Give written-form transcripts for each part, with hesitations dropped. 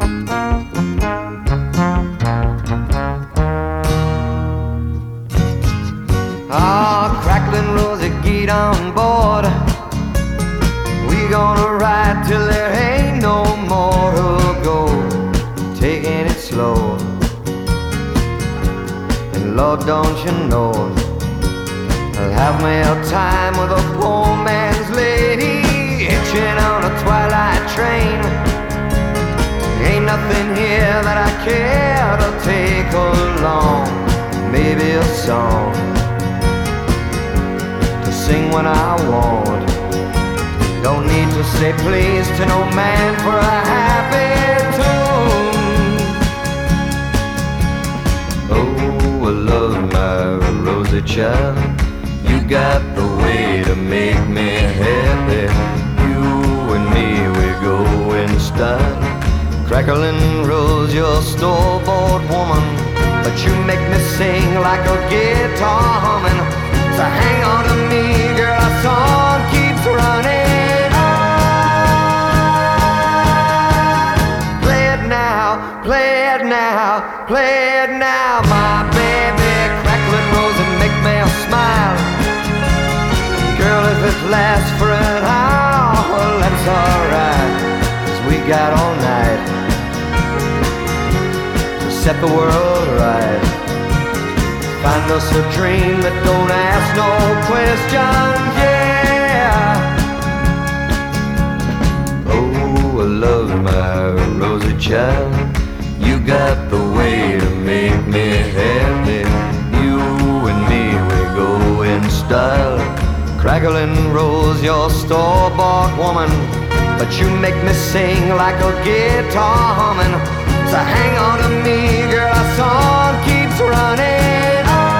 Ah, crackling Rosie, get on board. We gonna ride till there ain't no more. Who'll go, taking it slow. And Lord, don't you know, I'll have me a time with a poor man's lady, hitching on a twilight train. Ain't nothing here that I care to take along. Maybe a song to sing when I want. Don't need to say please to no man for a happy tune. Oh, I love my Rosie child. You got the way to make me happy. You and me, we go in style. Crackling Rose, you're a store-bought woman, but you make me sing like a guitar humming. So hang on to me, girl, our song keeps running on. Play it now, play it now, play it now, my baby. Crackling Rose and make me smile. Girl, if it lasts for an hour, that's alright, 'cause we got all night to set the world right. Find us a dream that don't ask no questions, yeah. Oh, I love my Rosie child. You got the way to make me happy. You and me, we go in style. Crackling Rose, you're a store-bought woman, but you make me sing like a guitar humming. So hang on to me, girl, our song keeps running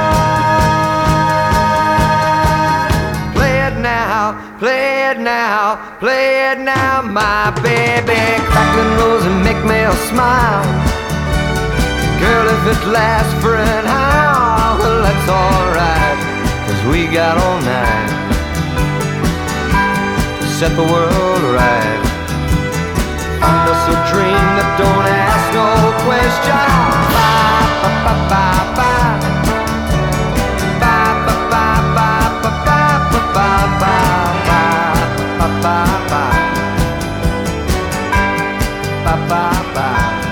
on. Play it now, play it now, play it now, my baby. Crackling Rose and make me smile. Girl, if it lasts for an hour, well, that's alright, 'cause we got all night to set the world right. Find us a dream that don't ask no questions. Bye, bye, bye, bye, bye. Bye, bye, bye, bye, bye, bye, bye, bye, bye, bye, bye, bye, bye, bye, bye.